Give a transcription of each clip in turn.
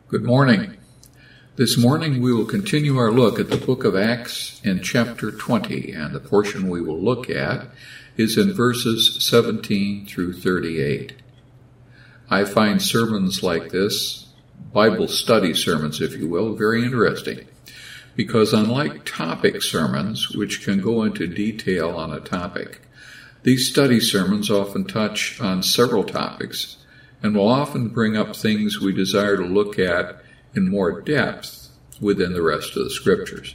Good morning. This morning we will continue our look at the book of Acts in chapter 20, and the portion we will look at is in verses 17 through 38. I find sermons like this, Bible study sermons if you will, very interesting, because unlike topic sermons, which can go into detail on a topic, these study sermons often touch on several topics and will often bring up things we desire to look at in more depth within the rest of the Scriptures.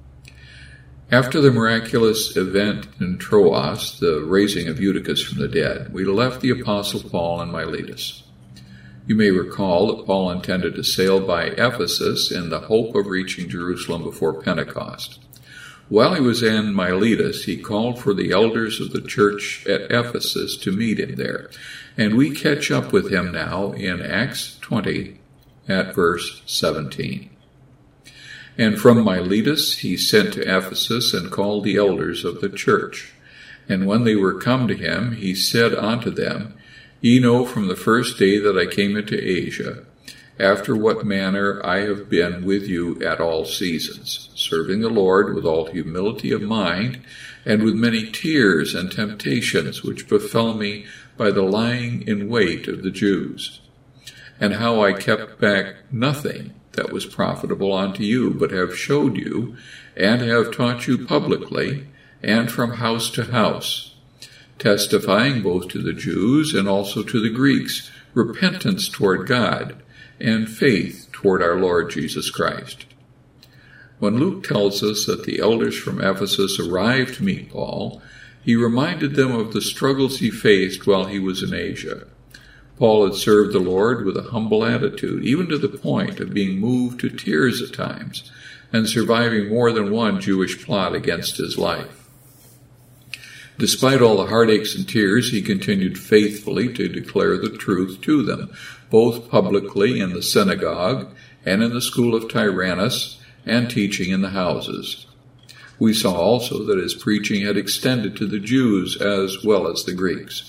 After the miraculous event in Troas, the raising of Eutychus from the dead, we left the Apostle Paul in Miletus. You may recall that Paul intended to sail by Ephesus in the hope of reaching Jerusalem before Pentecost. While he was in Miletus, he called for the elders of the church at Ephesus to meet him there. And we catch up with him now in Acts 20 at verse 17. And from Miletus he sent to Ephesus and called the elders of the church. And when they were come to him, he said unto them, Ye know from the first day that I came into Asia, after what manner I have been with you at all seasons, serving the Lord with all humility of mind, and with many tears and temptations which befell me by the lying in wait of the Jews, and how I kept back nothing that was profitable unto you, but have showed you, and have taught you publicly, and from house to house, testifying both to the Jews and also to the Greeks, repentance toward God, and faith toward our Lord Jesus Christ. When Luke tells us that the elders from Ephesus arrived to meet Paul, he reminded them of the struggles he faced while he was in Asia. Paul had served the Lord with a humble attitude, even to the point of being moved to tears at times, and surviving more than one Jewish plot against his life. Despite all the heartaches and tears, he continued faithfully to declare the truth to them, both publicly in the synagogue and in the school of Tyrannus, and teaching in the houses. We saw also that his preaching had extended to the Jews as well as the Greeks.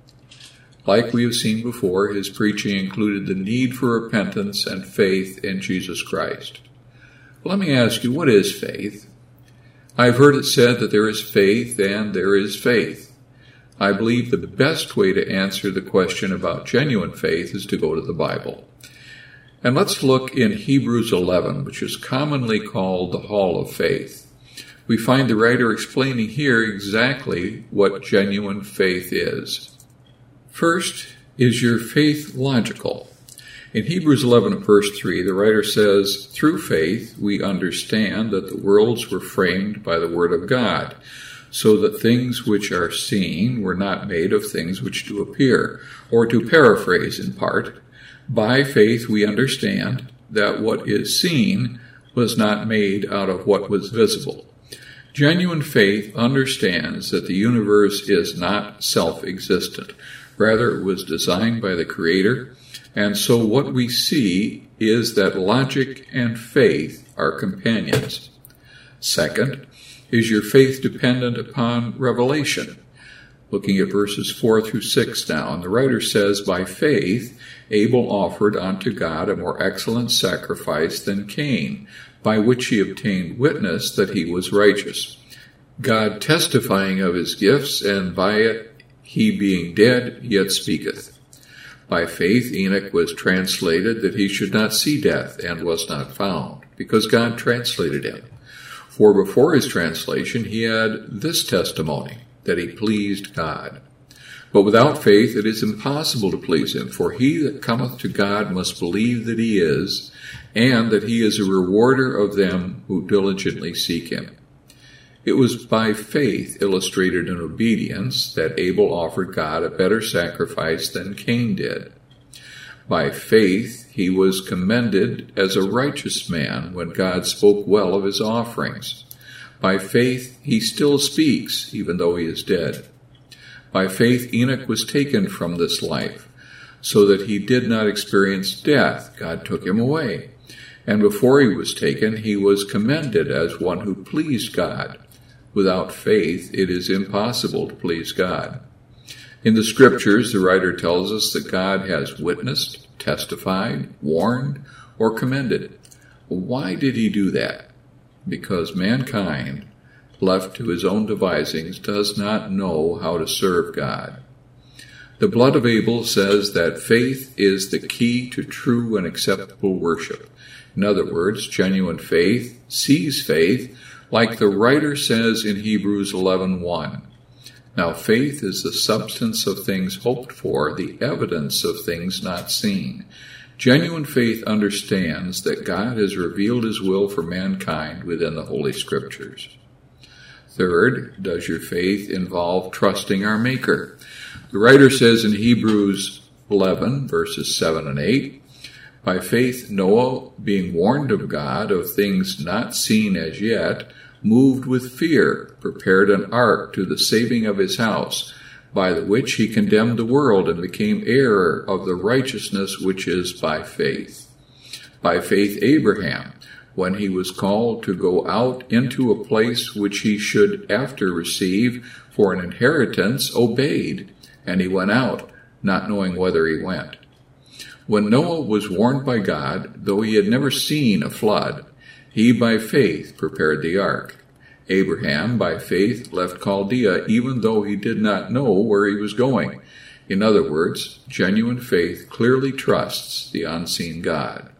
Like we have seen before, his preaching included the need for repentance and faith in Jesus Christ. Let me ask you, what is faith? I've heard it said that there is faith and there is faith. I believe the best way to answer the question about genuine faith is to go to the Bible. And let's look in Hebrews 11, which is commonly called the Hall of Faith. We find the writer explaining here exactly what genuine faith is. First, is your faith logical? In Hebrews 11, verse 3, the writer says, Through faith we understand that the worlds were framed by the word of God, so that things which are seen were not made of things which do appear. Or to paraphrase in part, by faith we understand that what is seen was not made out of what was visible. Genuine faith understands that the universe is not self-existent. Rather, it was designed by the Creator, and so what we see is that logic and faith are companions. Second, is your faith dependent upon revelation? Looking at verses 4 through 6 now, and the writer says, By faith Abel offered unto God a more excellent sacrifice than Cain, by which he obtained witness that he was righteous, God testifying of his gifts, and by it he being dead yet speaketh. By faith Enoch was translated that he should not see death, and was not found, because God translated him. For before his translation he had this testimony, that he pleased God. But without faith it is impossible to please him, for he that cometh to God must believe that he is, and that he is a rewarder of them who diligently seek him. It was by faith, illustrated in obedience, that Abel offered God a better sacrifice than Cain did. By faith he was commended as a righteous man when God spoke well of his offerings. By faith he still speaks, even though he is dead. By faith Enoch was taken from this life, so that he did not experience death. God took him away. And before he was taken, he was commended as one who pleased God. Without faith, it is impossible to please God. In the Scriptures, the writer tells us that God has witnessed, testified, warned, or commended. Why did he do that? Because mankind, left to his own devisings, does not know how to serve God. The blood of Abel says that faith is the key to true and acceptable worship. In other words, genuine faith sees faith, like the writer says in Hebrews 11:1. Now faith is the substance of things hoped for, the evidence of things not seen. Genuine faith understands that God has revealed his will for mankind within the Holy Scriptures. Third, does your faith involve trusting our Maker? The writer says in Hebrews 11, verses 7 and 8, by faith Noah, being warned of God of things not seen as yet, moved with fear, prepared an ark to the saving of his house, by the which he condemned the world and became heir of the righteousness which is by faith. By faith Abraham, when he was called to go out into a place which he should after receive for an inheritance, obeyed, and he went out, not knowing whither he went. When Noah was warned by God, though he had never seen a flood, he by faith prepared the ark. Abraham by faith left Chaldea, even though he did not know where he was going. In other words, genuine faith clearly trusts the unseen God.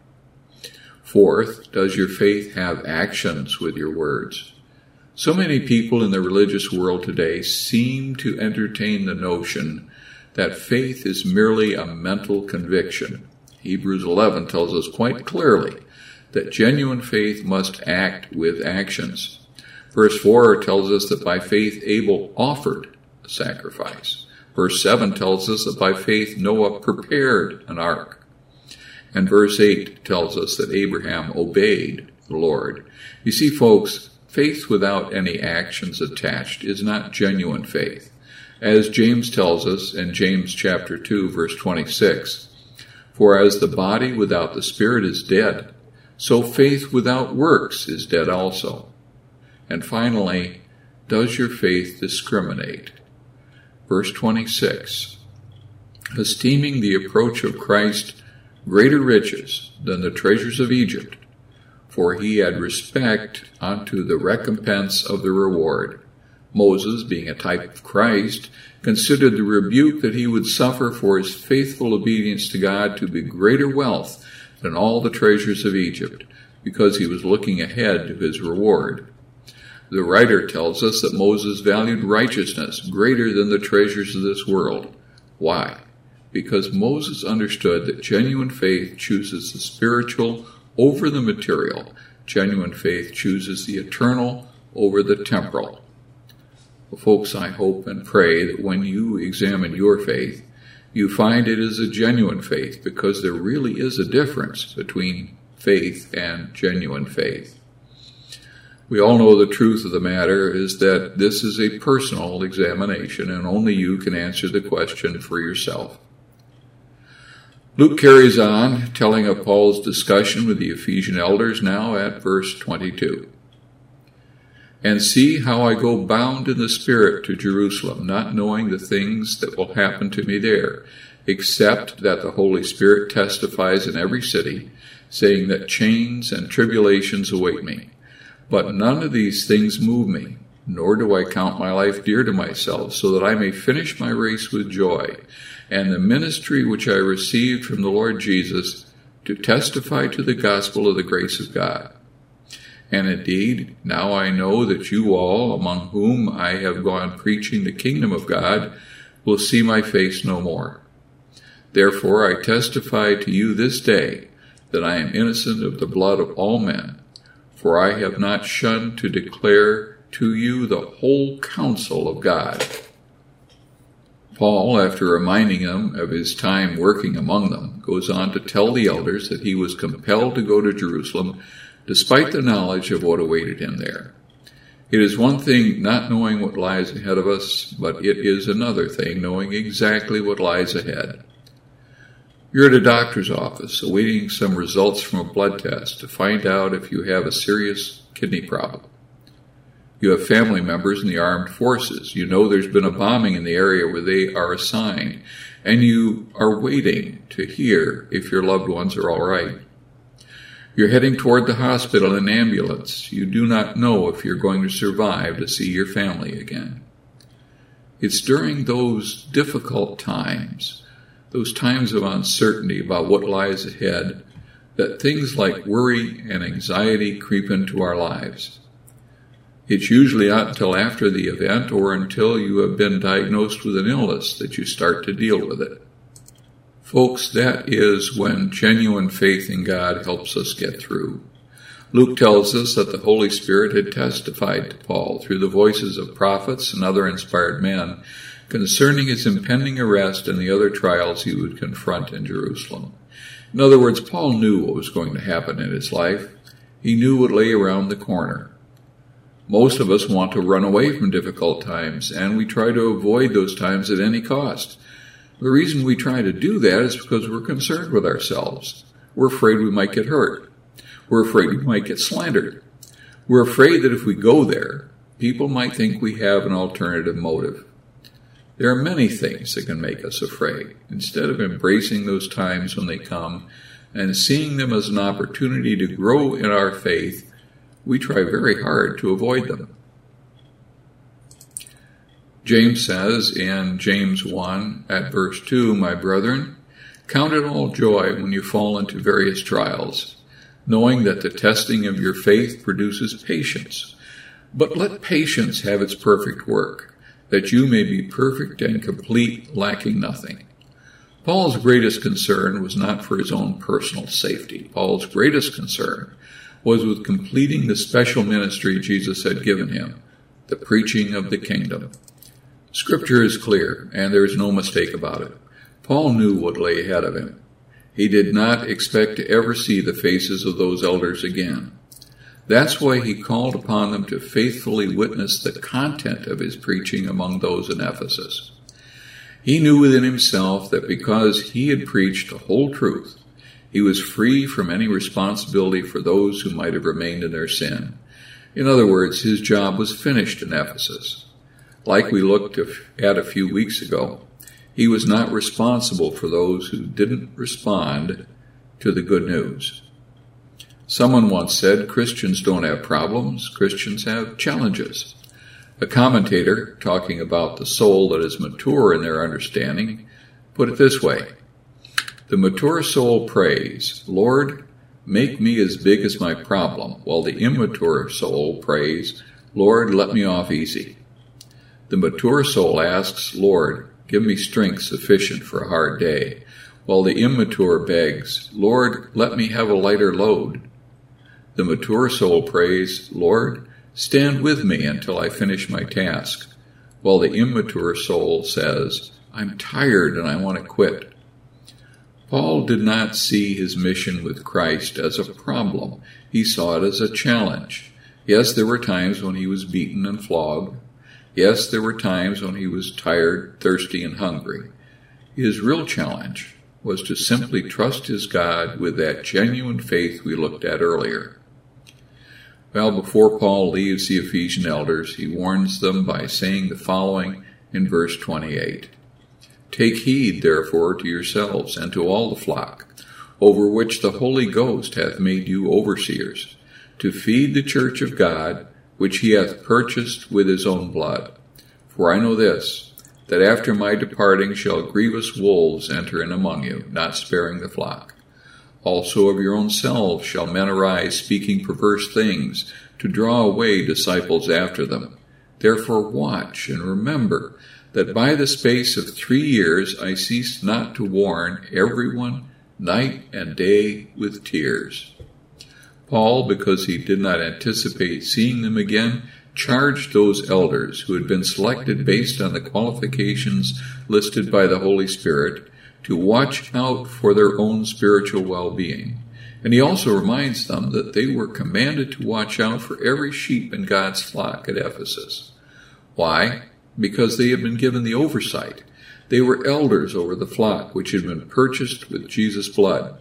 Fourth, does your faith have actions with your words? So many people in the religious world today seem to entertain the notion that faith is merely a mental conviction. Hebrews 11 tells us quite clearly that genuine faith must act with actions. Verse 4 tells us that by faith Abel offered a sacrifice. Verse 7 tells us that by faith Noah prepared an ark. And verse 8 tells us that Abraham obeyed the Lord. You see, folks, faith without any actions attached is not genuine faith. As James tells us in James chapter 2, verse 26, for as the body without the spirit is dead, so faith without works is dead also. And finally, does your faith discriminate? Verse 26, esteeming the approach of Christ greater riches than the treasures of Egypt, for he had respect unto the recompense of the reward. Moses, being a type of Christ, considered the rebuke that he would suffer for his faithful obedience to God to be greater wealth than all the treasures of Egypt, because he was looking ahead to his reward. The writer tells us that Moses valued righteousness greater than the treasures of this world. Why? Because Moses understood that genuine faith chooses the spiritual over the material. Genuine faith chooses the eternal over the temporal. Well, folks, I hope and pray that when you examine your faith, you find it is a genuine faith, because there really is a difference between faith and genuine faith. We all know the truth of the matter is that this is a personal examination, and only you can answer the question for yourself. Luke carries on, telling of Paul's discussion with the Ephesian elders now at verse 22. And see how I go bound in the Spirit to Jerusalem, not knowing the things that will happen to me there, except that the Holy Spirit testifies in every city, saying that chains and tribulations await me. But none of these things move me, nor do I count my life dear to myself, so that I may finish my race with joy, and the ministry which I received from the Lord Jesus, to testify to the gospel of the grace of God. And indeed, now I know that you all, among whom I have gone preaching the kingdom of God, will see my face no more. Therefore I testify to you this day that I am innocent of the blood of all men, for I have not shunned to declare to you the whole counsel of God. Paul, after reminding them of his time working among them, goes on to tell the elders that he was compelled to go to Jerusalem despite the knowledge of what awaited him there. It is one thing not knowing what lies ahead of us, but it is another thing knowing exactly what lies ahead. You're at a doctor's office awaiting some results from a blood test to find out if you have a serious kidney problem. You have family members in the armed forces. You know there's been a bombing in the area where they are assigned, and you are waiting to hear if your loved ones are all right. You're heading toward the hospital in an ambulance. You do not know if you're going to survive to see your family again. It's during those difficult times, those times of uncertainty about what lies ahead, that things like worry and anxiety creep into our lives. It's usually not until after the event or until you have been diagnosed with an illness that you start to deal with it. Folks, that is when genuine faith in God helps us get through. Luke tells us that the Holy Spirit had testified to Paul through the voices of prophets and other inspired men concerning his impending arrest and the other trials he would confront in Jerusalem. In other words, Paul knew what was going to happen in his life. He knew what lay around the corner. Most of us want to run away from difficult times, and we try to avoid those times at any cost. The reason we try to do that is because we're concerned with ourselves. We're afraid we might get hurt. We're afraid we might get slandered. We're afraid that if we go there, people might think we have an alternative motive. There are many things that can make us afraid. Instead of embracing those times when they come and seeing them as an opportunity to grow in our faith, we try very hard to avoid them. James says in James 1 at verse 2, "My brethren, count it all joy when you fall into various trials, knowing that the testing of your faith produces patience. But let patience have its perfect work, that you may be perfect and complete, lacking nothing." Paul's greatest concern was not for his own personal safety. Paul's greatest concern was with completing the special ministry Jesus had given him, the preaching of the kingdom. Scripture is clear, and there is no mistake about it. Paul knew what lay ahead of him. He did not expect to ever see the faces of those elders again. That's why he called upon them to faithfully witness the content of his preaching among those in Ephesus. He knew within himself that because he had preached the whole truth, he was free from any responsibility for those who might have remained in their sin. In other words, his job was finished in Ephesus. Like we looked at a few weeks ago, he was not responsible for those who didn't respond to the good news. Someone once said, Christians don't have problems, Christians have challenges. A commentator, talking about the soul that is mature in their understanding, put it this way: the mature soul prays, "Lord, make me as big as my problem," while the immature soul prays, "Lord, let me off easy." The mature soul asks, "Lord, give me strength sufficient for a hard day," while the immature begs, "Lord, let me have a lighter load." The mature soul prays, "Lord, stand with me until I finish my task," while the immature soul says, "I'm tired and I want to quit." Paul did not see his mission with Christ as a problem. He saw it as a challenge. Yes, there were times when he was beaten and flogged. Yes, there were times when he was tired, thirsty, and hungry. His real challenge was to simply trust his God with that genuine faith we looked at earlier. Well, before Paul leaves the Ephesian elders, he warns them by saying the following in verse 28. "Take heed, therefore, to yourselves and to all the flock, over which the Holy Ghost hath made you overseers, to feed the church of God, which he hath purchased with his own blood. For I know this, that after my departing shall grievous wolves enter in among you, not sparing the flock. Also of your own selves shall men arise, speaking perverse things, to draw away disciples after them. Therefore watch and remember that by the space of 3 years I ceased not to warn everyone night and day with tears." Paul, because he did not anticipate seeing them again, charged those elders who had been selected based on the qualifications listed by the Holy Spirit to watch out for their own spiritual well-being. And he also reminds them that they were commanded to watch out for every sheep in God's flock at Ephesus. Why? Because they had been given the oversight. They were elders over the flock which had been purchased with Jesus' blood.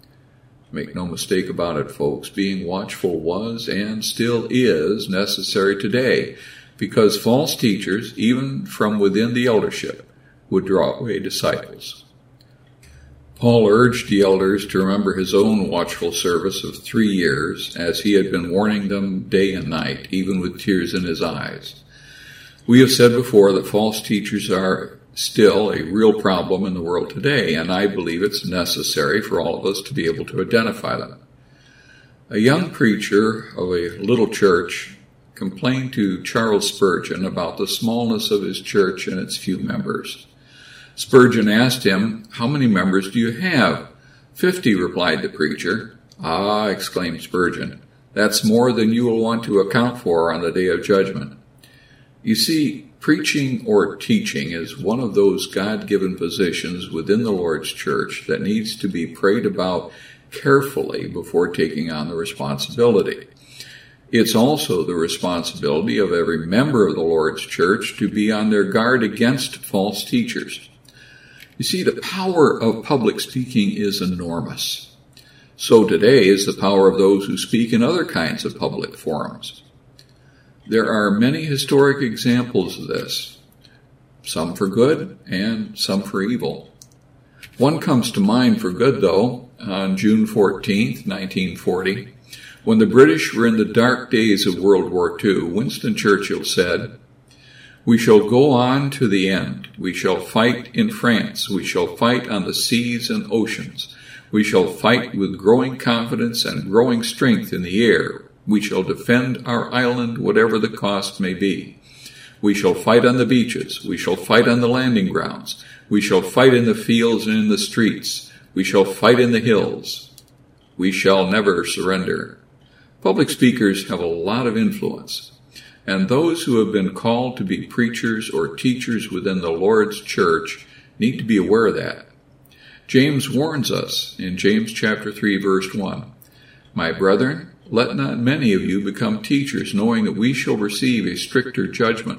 Make no mistake about it, folks, being watchful was and still is necessary today, because false teachers, even from within the eldership, would draw away disciples. Paul urged the elders to remember his own watchful service of 3 years, as he had been warning them day and night, even with tears in his eyes. We have said before that false teachers are still a real problem in the world today, and I believe it's necessary for all of us to be able to identify them. A young preacher of a little church complained to Charles Spurgeon about the smallness of his church and its few members. Spurgeon asked him, "How many members do you have?" 50, replied the preacher. "Ah," exclaimed Spurgeon, "that's more than you will want to account for on the day of judgment." You see, preaching or teaching is one of those God-given positions within the Lord's church that needs to be prayed about carefully before taking on the responsibility. It's also the responsibility of every member of the Lord's church to be on their guard against false teachers. You see, the power of public speaking is enormous. So today is the power of those who speak in other kinds of public forums. There are many historic examples of this, some for good and some for evil. One comes to mind for good, though, on June 14th, 1940. When the British were in the dark days of World War II, Winston Churchill said, "We shall go on to the end. We shall fight in France. We shall fight on the seas and oceans. We shall fight with growing confidence and growing strength in the air. We shall defend our island, whatever the cost may be. We shall fight on the beaches. We shall fight on the landing grounds. We shall fight in the fields and in the streets. We shall fight in the hills. We shall never surrender." Public speakers have a lot of influence, and those who have been called to be preachers or teachers within the Lord's church need to be aware of that. James warns us in James chapter 3, verse 1, "My brethren, let not many of you become teachers, knowing that we shall receive a stricter judgment."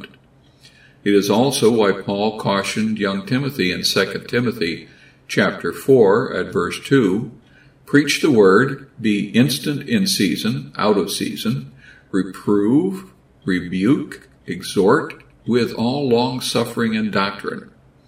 It is also why Paul cautioned young Timothy in 2 Timothy chapter 4 at verse 2, "Preach the word, be instant in season, out of season, reprove, rebuke, exhort, with all long-suffering and doctrine.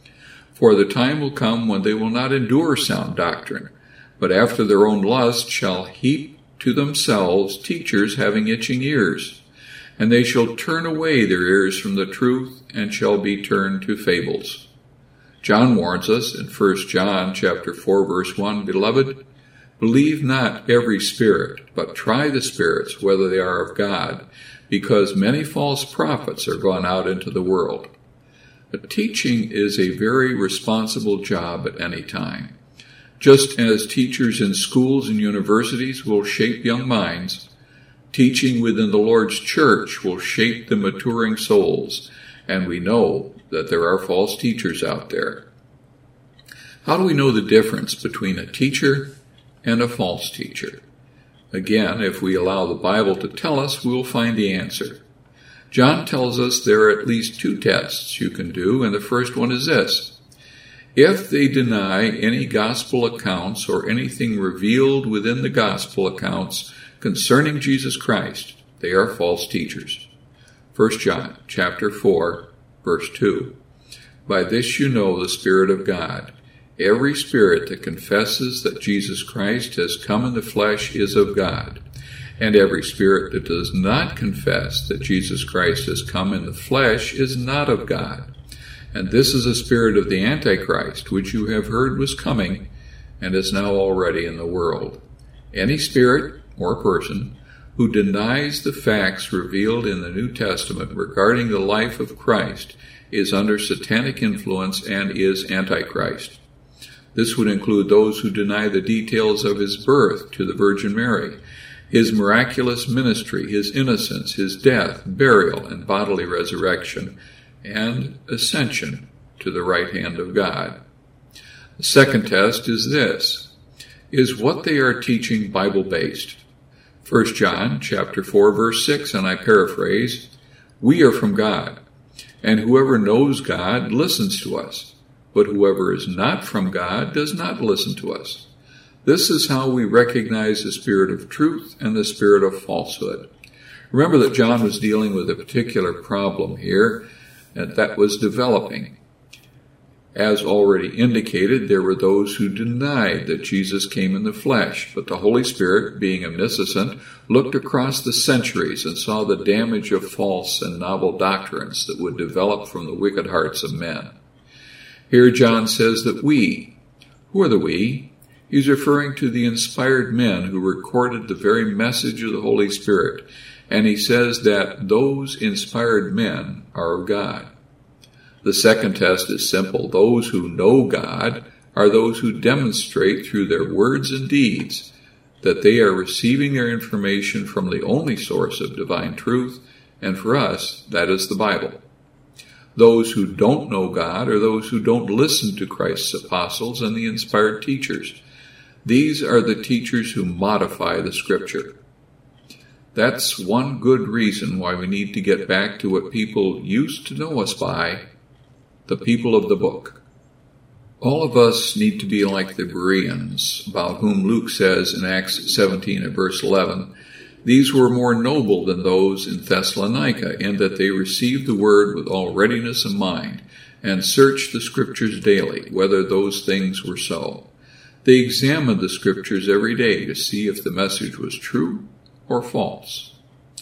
For the time will come when they will not endure sound doctrine, but after their own lust shall heap to themselves teachers having itching ears, and they shall turn away their ears from the truth and shall be turned to fables." John warns us in 1 John chapter 4 verse 1, "Beloved, believe not every spirit, but try the spirits whether they are of God, because many false prophets are gone out into the world." But teaching is a very responsible job at any time. Just as teachers in schools and universities will shape young minds, teaching within the Lord's church will shape the maturing souls, and we know that there are false teachers out there. How do we know the difference between a teacher and a false teacher? Again, if we allow the Bible to tell us, we will find the answer. John tells us there are at least 2 tests you can do, and the first one is this. If they deny any gospel accounts or anything revealed within the gospel accounts concerning Jesus Christ, they are false teachers. 1 John chapter 4, verse 2. "By this you know the Spirit of God. Every spirit that confesses that Jesus Christ has come in the flesh is of God. And every spirit that does not confess that Jesus Christ has come in the flesh is not of God. And this is the spirit of the Antichrist, which you have heard was coming and is now already in the world. Any spirit or person who denies the facts revealed in the New Testament regarding the life of Christ is under satanic influence and is Antichrist. This would include those who deny the details of his birth to the Virgin Mary, his miraculous ministry, his innocence, his death, burial, and bodily resurrection, and ascension to the right hand of God. The second test is this. Is what they are teaching Bible-based? 1 John chapter 4, verse 6, and I paraphrase, "We are from God, and whoever knows God listens to us. But whoever is not from God does not listen to us. This is how we recognize the spirit of truth and the spirit of falsehood." Remember that John was dealing with a particular problem here that was developing. As already indicated, there were those who denied that Jesus came in the flesh, but the Holy Spirit, being omniscient, looked across the centuries and saw the damage of false and novel doctrines that would develop from the wicked hearts of men. Here John says that we, who are the we? He's referring to the inspired men who recorded the very message of the Holy Spirit, and he says that those inspired men are of God. The second test is simple. Those who know God are those who demonstrate through their words and deeds that they are receiving their information from the only source of divine truth, and for us, that is the Bible. Those who don't know God are those who don't listen to Christ's apostles and the inspired teachers. These are the teachers who modify the Scripture. That's one good reason why we need to get back to what people used to know us by, the people of the book. All of us need to be like the Bereans, about whom Luke says in Acts 17 and verse 11, "These were more noble than those in Thessalonica, in that they received the word with all readiness of mind, and searched the Scriptures daily, whether those things were so." They examined the Scriptures every day to see if the message was true or false.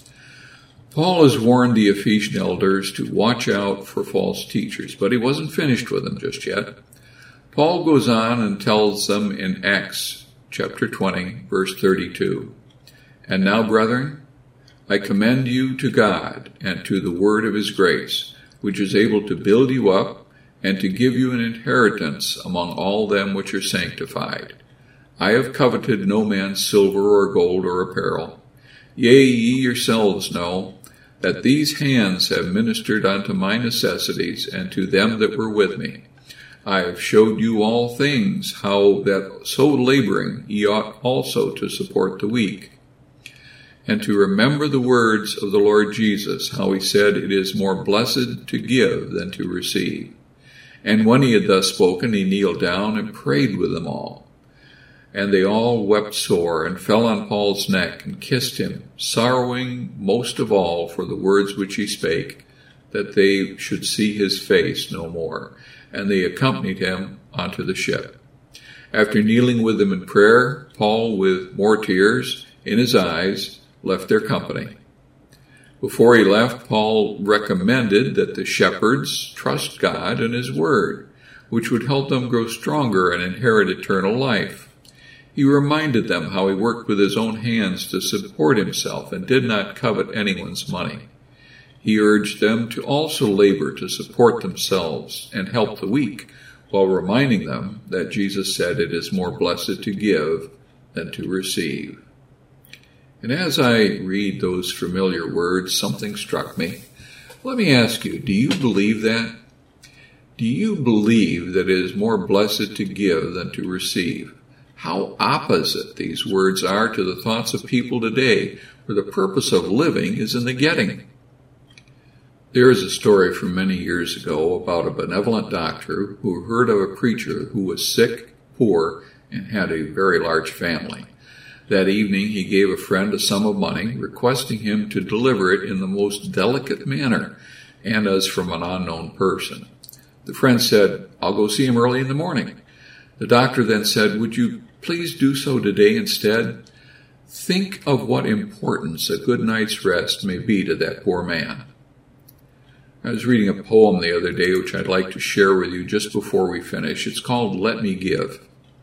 Paul has warned the Ephesian elders to watch out for false teachers, but he wasn't finished with them just yet. Paul goes on and tells them in Acts chapter 20, verse 32, "And now, brethren, I commend you to God and to the word of his grace, which is able to build you up and to give you an inheritance among all them which are sanctified. I have coveted no man's silver or gold or apparel. Yea, ye yourselves know that these hands have ministered unto my necessities and to them that were with me. I have showed you all things, how that so laboring ye ought also to support the weak. And to remember the words of the Lord Jesus, how he said, It is more blessed to give than to receive. And when he had thus spoken, he kneeled down and prayed with them all. And they all wept sore, and fell on Paul's neck, and kissed him, sorrowing most of all for the words which he spake, that they should see his face no more. And they accompanied him unto the ship. After kneeling with them in prayer, Paul, with more tears in his eyes, left their company. Before he left, Paul recommended that the shepherds trust God and his word, which would help them grow stronger and inherit eternal life. He reminded them how he worked with his own hands to support himself and did not covet anyone's money. He urged them to also labor to support themselves and help the weak, while reminding them that Jesus said it is more blessed to give than to receive. And as I read those familiar words, something struck me. Let me ask you, do you believe that? Do you believe that it is more blessed to give than to receive? How opposite these words are to the thoughts of people today, where the purpose of living is in the getting. There is a story from many years ago about a benevolent doctor who heard of a preacher who was sick, poor, and had a very large family. That evening he gave a friend a sum of money, requesting him to deliver it in the most delicate manner, and as from an unknown person. The friend said, "I'll go see him early in the morning." The doctor then said, "Would you please do so today instead? Think of what importance a good night's rest may be to that poor man." I was reading a poem the other day which I'd like to share with you just before we finish. It's called Let Me Give.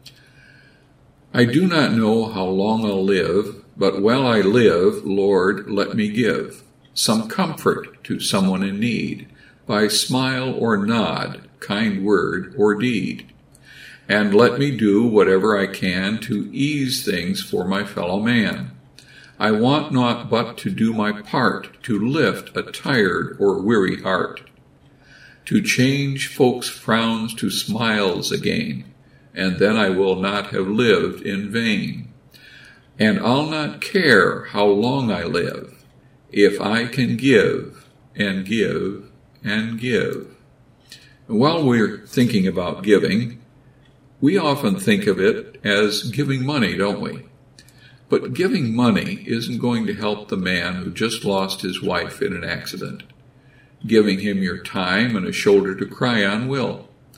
I do not know how long I'll live, but while I live, Lord, let me give some comfort to someone in need, by smile or nod, kind word or deed. And let me do whatever I can to ease things for my fellow man. I want not but to do my part to lift a tired or weary heart, to change folks' frowns to smiles again, and then I will not have lived in vain. And I'll not care how long I live, if I can give and give and give. And while we're thinking about giving, we often think of it as giving money, don't we? But giving money isn't going to help the man who just lost his wife in an accident. Giving him your time and a shoulder to cry on will.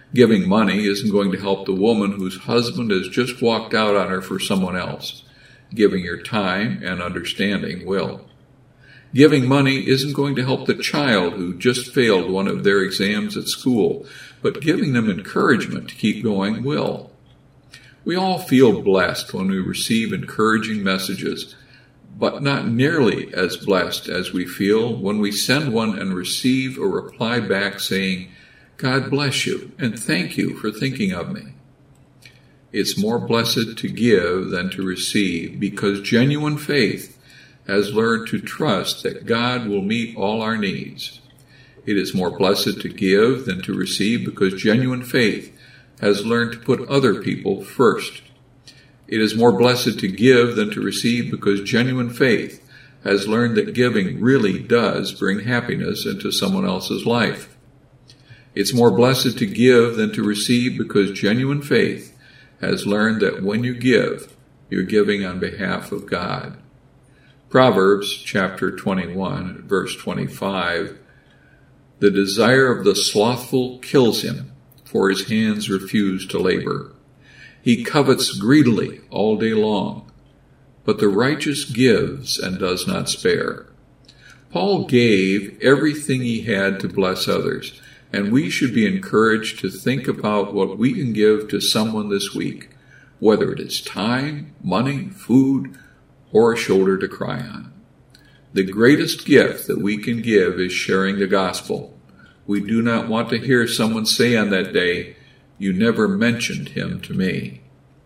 Giving money isn't going to help the woman whose husband has just walked out on her for someone else. Giving your time and understanding will. Giving money isn't going to help the child who just failed one of their exams at school, but giving them encouragement to keep going will. We all feel blessed when we receive encouraging messages, but not nearly as blessed as we feel when we send one and receive a reply back saying, "God bless you, and thank you for thinking of me." It's more blessed to give than to receive, because genuine faith has learned to trust that God will meet all our needs. It is more blessed to give than to receive, because genuine faith has learned to put other people first. It is more blessed to give than to receive, because genuine faith has learned that giving really does bring happiness into someone else's life. It's more blessed to give than to receive, because genuine faith has learned that when you give, you're giving on behalf of God. Proverbs chapter 21, verse 25, "The desire of the slothful kills him, for his hands refuse to labor. He covets greedily all day long, but the righteous gives and does not spare." Paul gave everything he had to bless others, and we should be encouraged to think about what we can give to someone this week, whether it is time, money, food, or a shoulder to cry on. The greatest gift that we can give is sharing the gospel. We do not want to hear someone say on that day, "You never mentioned him to me."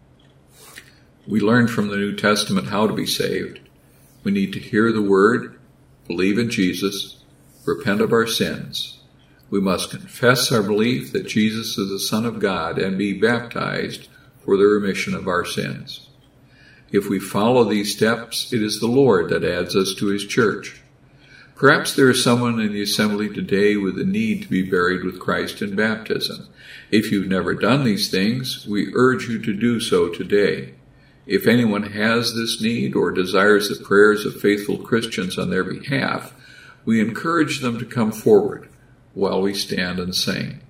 We learn from the New Testament how to be saved. We need to hear the word, believe in Jesus, repent of our sins. We must confess our belief that Jesus is the Son of God and be baptized for the remission of our sins. If we follow these steps, it is the Lord that adds us to his church. Perhaps there is someone in the assembly today with a need to be buried with Christ in baptism. If you've never done these things, we urge you to do so today. If anyone has this need or desires the prayers of faithful Christians on their behalf, we encourage them to come forward while we stand and sing.